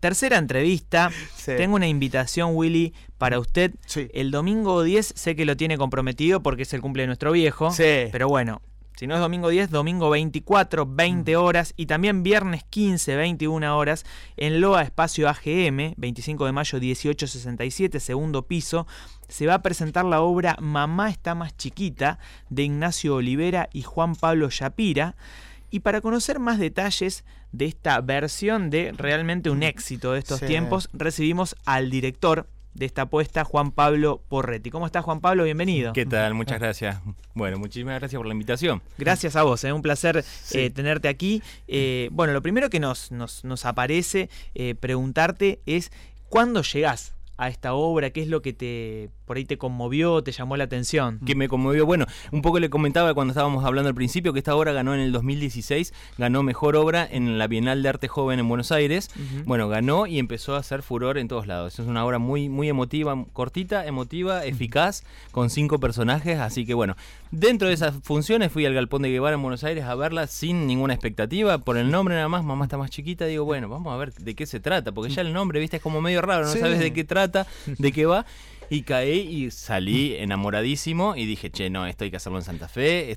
tercera entrevista. Sí. Tengo una invitación, Willy, para usted. Sí. El domingo 10 sé que lo tiene comprometido porque es el cumple de nuestro viejo. Sí. Pero bueno, si no es domingo 10, domingo 24, 20 horas. Y también viernes 15, 21 horas. En Loa Espacio AGM, 25 de mayo 1867, segundo piso. Se va a presentar la obra Mamá está más chiquita, de Ignacio Olivera y Juan Pablo Shapira. Y para conocer más detalles de esta versión de realmente un éxito de estos tiempos, recibimos al director de esta apuesta, Juan Pablo Porretti. ¿Cómo estás, Juan Pablo? Bienvenido. ¿Qué tal? Muchas gracias. Bueno, muchísimas gracias por la invitación. Gracias a vos, un placer tenerte aquí. Bueno, lo primero que nos aparece preguntarte es, ¿cuándo llegás a esta obra? ¿Qué es lo que por ahí te conmovió, te llamó la atención? Que me conmovió, bueno, un poco le comentaba cuando estábamos hablando al principio que esta obra ganó en el 2016, ganó Mejor Obra en la Bienal de Arte Joven en Buenos Aires. Bueno, ganó y empezó a hacer furor en todos lados. Es una obra muy, muy emotiva, cortita, emotiva, eficaz, con 5 personajes, así que bueno, dentro de esas funciones fui al Galpón de Guevara en Buenos Aires a verla sin ninguna expectativa, por el nombre nada más, Mamá está más chiquita, digo, bueno, vamos a ver de qué se trata, porque ya el nombre, viste, es como medio raro, no sabes de qué trata, de qué va. Y caí y salí enamoradísimo y dije, che, no, esto hay que hacerlo en Santa Fe,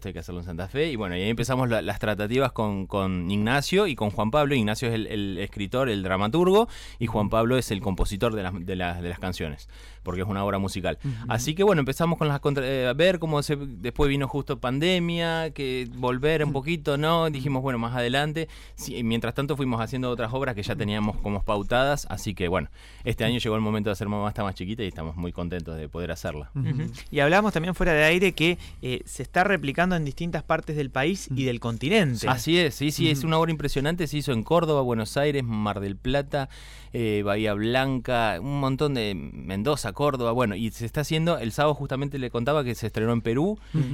y bueno, y ahí empezamos las tratativas con Ignacio y con Juan Pablo. Ignacio es el escritor, el dramaturgo, y Juan Pablo es el compositor de las canciones, porque es una obra musical. Así que bueno, empezamos con a ver cómo después vino justo pandemia, que volver un poquito, ¿no? Dijimos, bueno, más adelante. Sí, mientras tanto fuimos haciendo otras obras que ya teníamos como pautadas, así que bueno, este año llegó el momento de hacer Mamá está más chiquita y estamos muy contentos de poder hacerla. Y hablamos también fuera de aire que se está replicando en distintas partes del país y del continente. Así es, sí, es una obra impresionante. Se hizo en Córdoba, Buenos Aires, Mar del Plata, Bahía Blanca, un montón de Mendoza, Córdoba, bueno, y se está haciendo, el sábado justamente le contaba que se estrenó en Perú,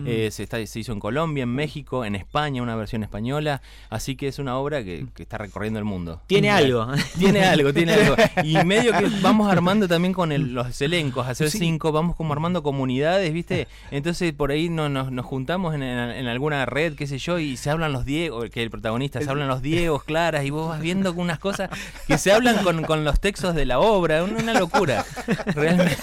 se hizo en Colombia, en México, en España, una versión española, así que es una obra que está recorriendo el mundo. Tiene algo. Tiene algo. Y medio que vamos armando también con los elencos, hacer 5, vamos como armando comunidades, ¿viste? Entonces por ahí nos juntamos en alguna red, qué sé yo, y se hablan los Diegos, que el protagonista, se hablan los Diegos, Claras, y vos vas viendo unas cosas que se hablan con los textos de la obra, una locura, realmente.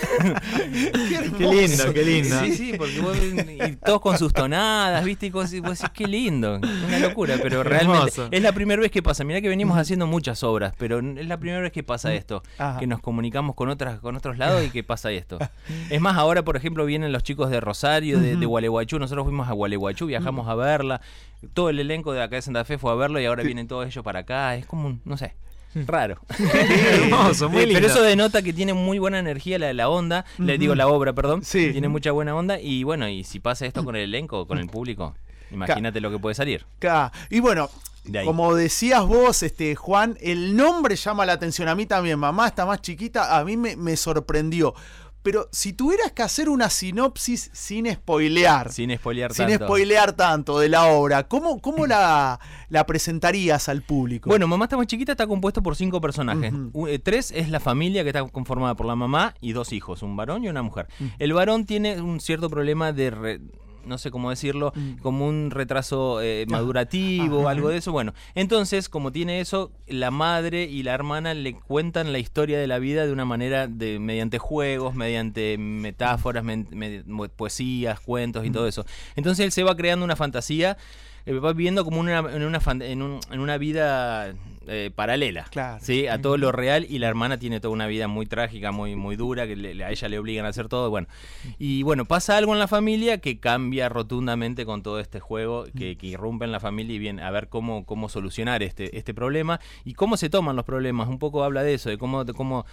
Qué lindo. Sí, porque y todos con sus tonadas, ¿viste? Y vos decís, qué lindo, una locura, pero realmente es la primera vez que pasa. Mirá que venimos haciendo muchas obras, pero es la primera vez que pasa esto, que nos comunicamos con otros lados y que pasa esto. Es más, ahora por ejemplo vienen los chicos de Rosario, de Gualeguaychú, nosotros fuimos a Gualeguaychú, viajamos a verla, todo el elenco de acá de Santa Fe fue a verlo y ahora vienen todos ellos para acá, es como, no sé, raro. Hermoso, muy lindo. Pero eso denota que tiene muy buena energía la onda, la obra, perdón, tiene mucha buena onda y bueno, y si pasa esto con el elenco, con el público, imagínate lo que puede salir. Y bueno, como decías vos, Juan, el nombre llama la atención. A mí también, Mamá está más chiquita, a mí me sorprendió. Pero si tuvieras que hacer una sinopsis sin spoilear tanto de la obra, ¿cómo la presentarías al público? Bueno, Mamá está más chiquita está compuesto por 5 personajes. 3 es la familia, que está conformada por la mamá y 2 hijos, un varón y una mujer. El varón tiene un cierto problema de no sé cómo decirlo, como un retraso madurativo, algo de eso. Bueno, entonces, como tiene eso, la madre y la hermana le cuentan la historia de la vida de una manera mediante juegos, mediante metáforas, poesías, cuentos y todo eso. Entonces él se va creando una fantasía, va viviendo como en una vida paralela, ¿sí? A todo lo real, y la hermana tiene toda una vida muy trágica, muy, muy dura, que a ella le obligan a hacer todo, bueno. Y bueno, pasa algo en la familia que cambia rotundamente con todo este juego, que irrumpe en la familia y viene a ver cómo solucionar este problema y cómo se toman los problemas. Un poco habla de eso, de cómo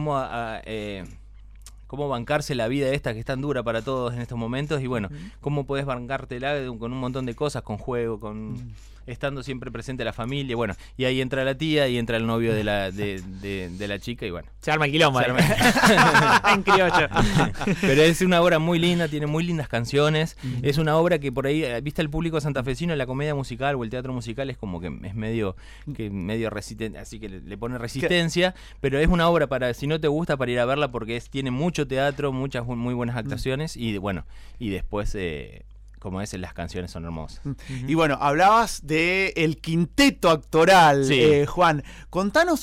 bancarse la vida esta que es tan dura para todos en estos momentos, y bueno, cómo podés bancártela con un montón de cosas, con juego, estando siempre presente la familia, bueno, y ahí entra la tía y entra el novio de la chica, y bueno. Se arma el quilombo. En criollo. Pero es una obra muy linda, tiene muy lindas canciones, es una obra que por ahí, viste, el público santafesino, la comedia musical o el teatro musical es como que es medio resistente, así que le pone resistencia, pero es una obra para, si no te gusta, para ir a verla, porque tiene mucho teatro, muchas muy buenas actuaciones, y bueno, y después como es, las canciones son hermosas. Y bueno, hablabas de el quinteto actoral, sí. Juan. Contanos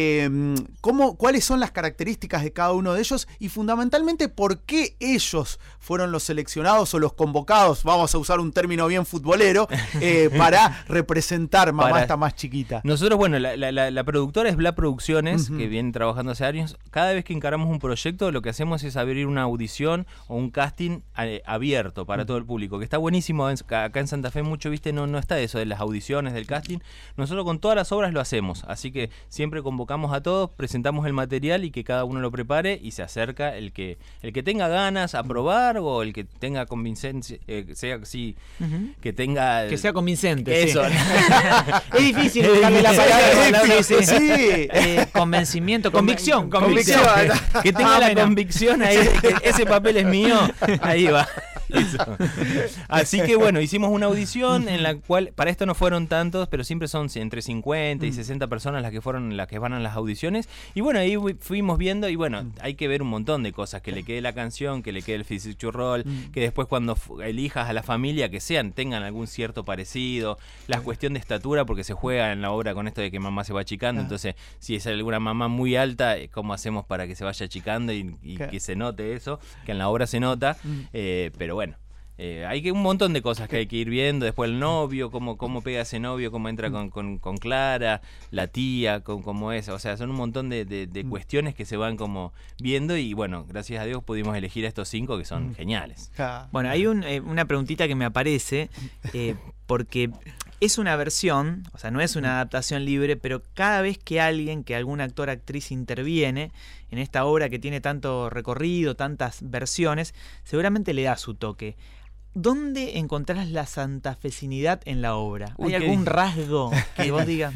cuáles son las características de cada uno de ellos y fundamentalmente por qué ellos fueron los seleccionados o los convocados, vamos a usar un término bien futbolero, para representar Mamá está más chiquita. Nosotros, bueno, la productora es Bla Producciones, que viene trabajando hace años. Cada vez que encaramos un proyecto, lo que hacemos es abrir una audición o un casting abierto para todo el público, que está buenísimo. Acá en Santa Fe mucho, viste, no está eso de las audiciones, del casting. Nosotros con todas las obras lo hacemos, así que siempre convocamos a todos, presentamos el material y que cada uno lo prepare y se acerca el que tenga ganas a probar o el que tenga convincencia, sea así, que tenga... Que sea convincente. Eso. Sí. Es difícil buscarle la palabra. Sí. Convencimiento, convicción. Que tenga la convicción ahí, que ese papel es mío, ahí va. Eso. Así que bueno, hicimos una audición en la cual, para esto no fueron tantos, pero siempre son entre 50 y 60 personas las que van a las audiciones. Y bueno, ahí fuimos viendo y bueno, hay que ver un montón de cosas, que le quede la canción, que le quede el physique role, que después cuando elijas a la familia que tengan algún cierto parecido, la cuestión de estatura, porque se juega en la obra con esto de que mamá se va achicando, entonces si es alguna mamá muy alta, ¿cómo hacemos para que se vaya achicando y que se note eso? Que en la obra se nota, pero bueno. Hay un montón de cosas que hay que ir viendo. Después el novio, cómo pega ese novio, cómo entra con Clara, la tía, cómo es. O sea, son un montón de cuestiones que se van como viendo. Y bueno, gracias a Dios pudimos elegir a estos 5 que son geniales. Bueno, hay una preguntita que me aparece, porque es una versión, o sea, no es una adaptación libre, pero cada vez que algún actor, actriz interviene en esta obra que tiene tanto recorrido, tantas versiones, seguramente le da su toque. ¿Dónde encontrás la santafesinidad en la obra? ¿Hay algún rasgo que vos digas?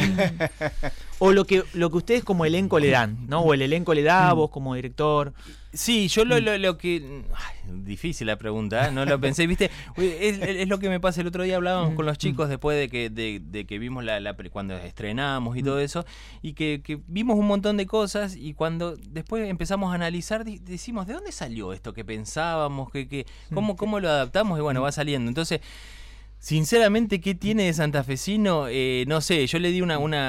O lo que ustedes como elenco le dan, ¿no? O el elenco le da a vos como director. Sí, yo lo que... difícil la pregunta, no lo pensé, ¿viste? Es lo que me pasa. El otro día hablábamos con los chicos después de que vimos cuando estrenamos y todo eso, y que vimos un montón de cosas, y cuando después empezamos a analizar, decimos, ¿de dónde salió esto que pensábamos? ¿Cómo lo adaptamos? Y bueno, va saliendo. Entonces, sinceramente, ¿qué tiene de santafesino? No sé, yo le di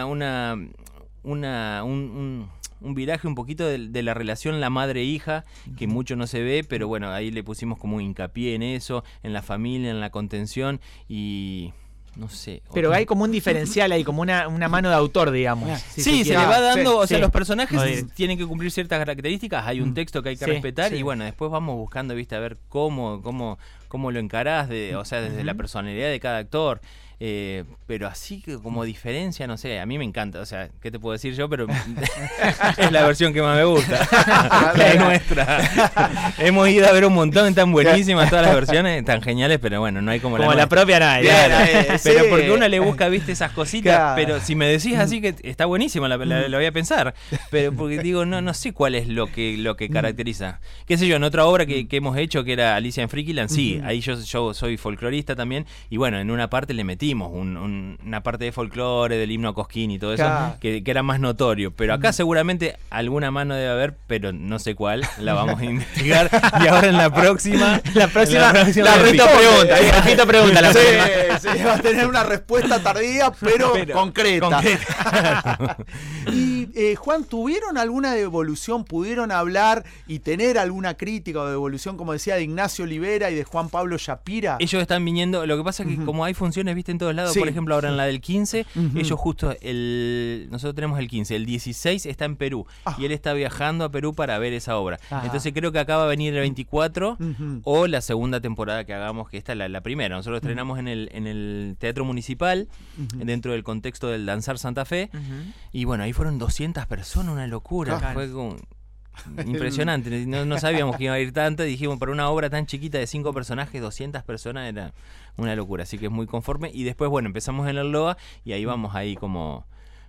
un viraje un poquito de la relación la madre-hija, que mucho no se ve, pero bueno, ahí le pusimos como hincapié en eso, en la familia, en la contención y... no sé. Pero hay como un diferencial, hay como una mano de autor, digamos. Sí, se le va dando, o sea, los personajes tienen que cumplir ciertas características, hay un texto que hay que respetar y bueno, después vamos buscando, viste, a ver cómo lo encarás, o sea, desde la personalidad de cada actor. Pero así que como diferencia, no sé, a mí me encanta, o sea, ¿qué te puedo decir yo? Pero es la versión que más me gusta, la nuestra. Hemos ido a ver un montón, están buenísimas todas las versiones, están geniales, pero bueno, no hay como la propia nadie. Pero porque uno le busca, viste, esas cositas, pero si me decís así que está buenísima, la voy a pensar, pero porque digo, no sé cuál es lo que caracteriza. Qué sé yo, en otra obra que hemos hecho, que era Alicia en Freakyland, sí, ahí yo soy folclorista también, y bueno, en una parte le metí una parte de folclore, del himno a Cosquín y todo eso, que era más notorio, pero acá seguramente alguna mano debe haber, pero no sé cuál, la vamos a investigar y ahora en la próxima la pregunta sí, va a tener una respuesta tardía pero concreta. Y Juan, ¿tuvieron alguna devolución? ¿Pudieron hablar y tener alguna crítica o devolución, como decía, de Ignacio Olivera y de Juan Pablo Shapira? Ellos están viniendo, lo que pasa es que como hay funciones, viste, en todos lados, por ejemplo ahora en la del 15, ellos justo nosotros tenemos el 15, el 16 está en Perú y él está viajando a Perú para ver esa obra. Entonces creo que acá va a venir el 24 o la segunda temporada que hagamos, que esta es la primera. Nosotros estrenamos en el Teatro Municipal, dentro del contexto del Danzar Santa Fe, y bueno, ahí fueron 200 personas, una locura. Fue como... impresionante, no sabíamos que iba a ir tanto, y dijimos, para una obra tan chiquita de 5 personajes, 200 personas era una locura, así que es muy conforme. Y después, bueno, empezamos en el LOA y ahí vamos ahí como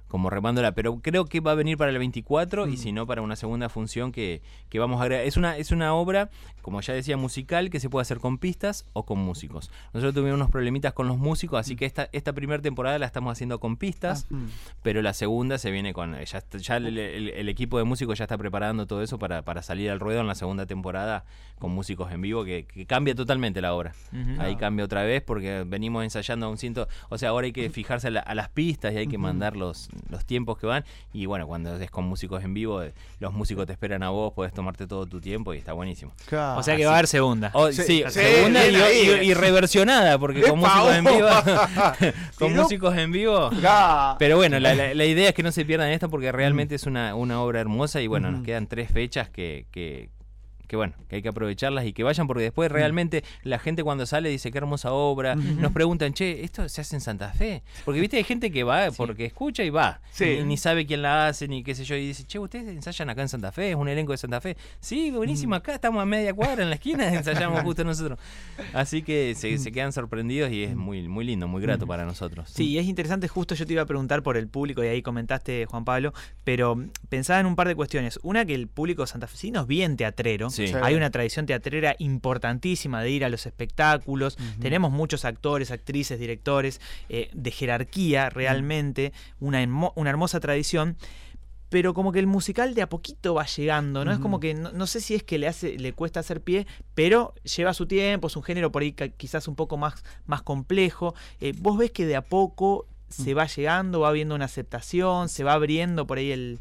como remándola, pero creo que va a venir para el 24 y si no para una segunda función que vamos a agregar. Es una obra, como ya decía, musical, que se puede hacer con pistas o con músicos. Nosotros tuvimos unos problemitas con los músicos, así que esta primera temporada la estamos haciendo con pistas, pero la segunda se viene con... Ya el equipo de músicos ya está preparando todo eso para salir al ruedo en la segunda temporada con músicos en vivo, que cambia totalmente la obra. Ahí cambia otra vez porque venimos ensayando a un ciento... O sea, ahora hay que fijarse a las pistas y hay que mandar los tiempos que van, y bueno, cuando es con músicos en vivo, los músicos te esperan a vos, podés tomarte todo tu tiempo y está buenísimo. Claro. O sea que va a haber segunda. Sí, segunda y reversionada, porque con músicos en vivo con músicos en vivo. Pero bueno, la idea es que no se pierdan esta porque realmente es una obra hermosa y bueno, nos quedan 3 fechas que bueno, que hay que aprovecharlas y que vayan, porque después realmente la gente cuando sale dice qué hermosa obra, nos preguntan, che, ¿esto se hace en Santa Fe? Porque viste, hay gente que va porque escucha y va, ni sabe quién la hace, ni qué sé yo, y dice, che, ¿ustedes ensayan acá en Santa Fe? ¿Es un elenco de Santa Fe? Sí, buenísimo, acá estamos a media cuadra en la esquina, ensayamos justo nosotros. Así que se quedan sorprendidos y es muy, muy lindo, muy grato para nosotros. Sí, es interesante, justo yo te iba a preguntar por el público y ahí comentaste, Juan Pablo, pero pensaba en un par de cuestiones. Una, que el público santafesino es bien teatrero. Sí. Hay una tradición teatrera importantísima de ir a los espectáculos. Tenemos muchos actores, actrices, directores de jerarquía realmente, una hermosa tradición. Pero como que el musical de a poquito va llegando, ¿no? Es como que no sé si es que le cuesta hacer pie, pero lleva su tiempo, es un género por ahí quizás un poco más complejo. ¿Vos ves que de a poco se va llegando, va habiendo una aceptación, se va abriendo por ahí el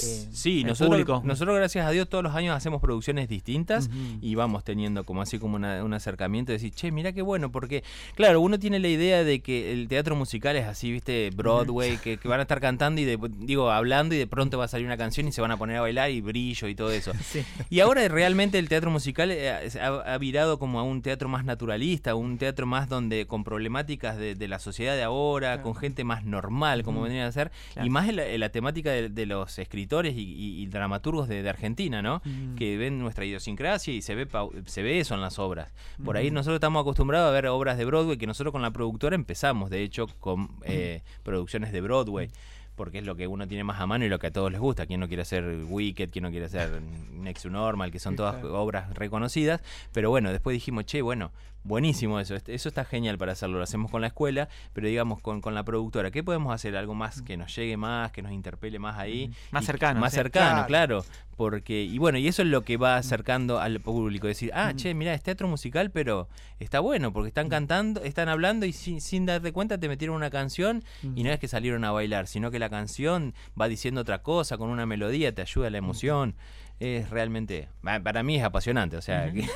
público? Nosotros gracias a Dios todos los años hacemos producciones distintas y vamos teniendo como un acercamiento de decir, che, mirá qué bueno, porque claro, uno tiene la idea de que el teatro musical es así, viste, Broadway, que van a estar cantando y hablando y de pronto va a salir una canción y se van a poner a bailar y brillo y todo eso. Sí. Y ahora realmente el teatro musical ha virado como a un teatro más naturalista, un teatro más donde con problemáticas de la sociedad de ahora, con gente más normal, como vendría a ser, y más en la temática de los escritores y dramaturgos de Argentina, ¿no? Que ven nuestra idiosincrasia y se ve eso en las obras. Por ahí nosotros estamos acostumbrados a ver obras de Broadway, que nosotros con la productora empezamos, de hecho, con producciones de Broadway, porque es lo que uno tiene más a mano y lo que a todos les gusta. Quien no quiere hacer Wicked, quien no quiere hacer Next to Normal, que son todas obras reconocidas, pero bueno, después dijimos, che, bueno, buenísimo eso está genial para hacerlo, lo hacemos con la escuela, pero digamos con la productora, ¿qué podemos hacer? Algo más que nos llegue más, que nos interpele más ahí. Más cercano. Más cercano, claro. Porque, y bueno, y eso es lo que va acercando al público, decir, che, mirá, es teatro musical, pero está bueno, porque están cantando, están hablando y sin darte cuenta te metieron una canción y no es que salieron a bailar, sino que la canción va diciendo otra cosa, con una melodía, te ayuda a la emoción. Es realmente, para mí es apasionante, o sea, que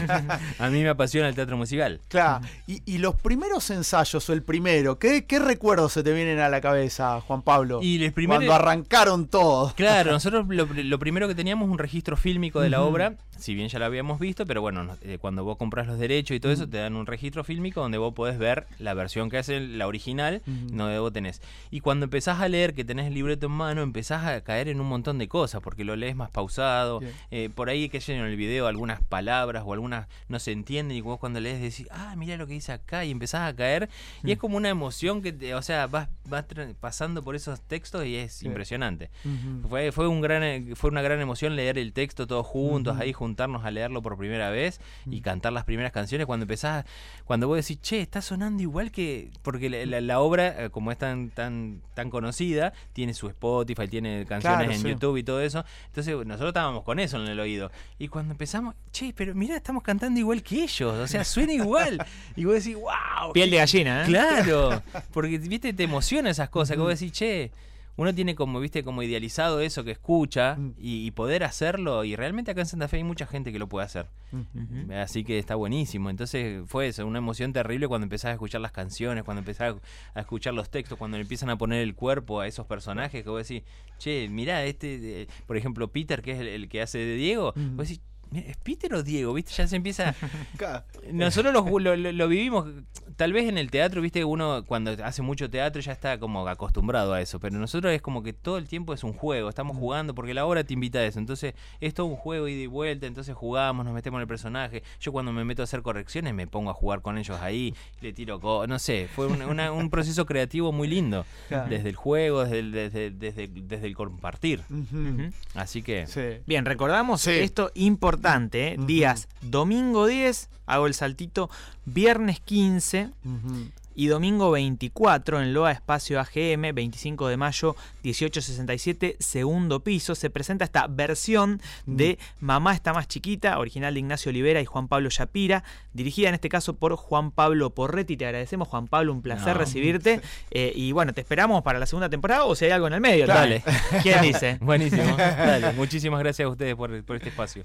a mí me apasiona el teatro musical. Claro, y los primeros ensayos, o el primero, ¿qué recuerdos se te vienen a la cabeza, Juan Pablo? Y los primeros, cuando arrancaron todos. Claro, nosotros lo primero que teníamos un registro fílmico de la obra, si bien ya la habíamos visto, pero bueno, cuando vos compras los derechos y todo eso, te dan un registro fílmico donde vos podés ver la versión que hace la original, donde vos tenés. Y cuando empezás a leer, que tenés el libreto en mano, empezás a caer en un montón de cosas, porque lo lees más pausado. Por ahí que en el video algunas palabras o algunas no se entienden y vos cuando lees decís, mirá lo que dice acá, y empezás a caer y es como una emoción que vas pasando por esos textos y es impresionante. Fue una gran emoción leer el texto todos juntos, ahí juntarnos a leerlo por primera vez y cantar las primeras canciones cuando vos decís, che, está sonando igual que, porque la obra, como es tan conocida, tiene su Spotify, tiene canciones en YouTube y todo eso, entonces nosotros estábamos con eso en el oído. Y cuando empezamos, che, pero mirá, estamos cantando igual que ellos. O sea, suena igual. Y vos decís, wow. Piel de gallina, ¿eh? Claro. Porque, viste, te emociona esas cosas. Que vos decís, che, uno tiene como idealizado eso que escucha y poder hacerlo. Y realmente acá en Santa Fe hay mucha gente que lo puede hacer. Así que está buenísimo. Entonces fue eso, una emoción terrible cuando empezás a escuchar las canciones, cuando empezás a escuchar los textos, cuando le empiezan a poner el cuerpo a esos personajes que vos decís, che, mirá, por ejemplo, Peter, que es el que hace de Diego, vos decís, ¿Es Peter o Diego? ¿Viste? Ya se empieza... Nosotros lo vivimos, tal vez en el teatro, viste, uno cuando hace mucho teatro ya está como acostumbrado a eso, pero nosotros es como que todo el tiempo es un juego, estamos jugando porque la obra te invita a eso, entonces es todo un juego ida y vuelta, entonces jugamos, nos metemos en el personaje. Yo cuando me meto a hacer correcciones me pongo a jugar con ellos ahí, le tiro no sé, fue un proceso creativo muy lindo, desde el juego, desde el compartir. Así que... Bien, recordamos esto importante, días domingo 10, hago el saltito, viernes 15 y domingo 24 en Loa Espacio AGM, 25 de mayo, 1867, segundo piso. Se presenta esta versión de Mamá está más chiquita, original de Ignacio Olivera y Juan Pablo Shapira, dirigida en este caso por Juan Pablo Porretti. Te agradecemos, Juan Pablo, un placer recibirte. Y bueno, te esperamos para la segunda temporada o si hay algo en el medio. Dale. ¿Quién dice? Buenísimo. Dale. Muchísimas gracias a ustedes por este espacio.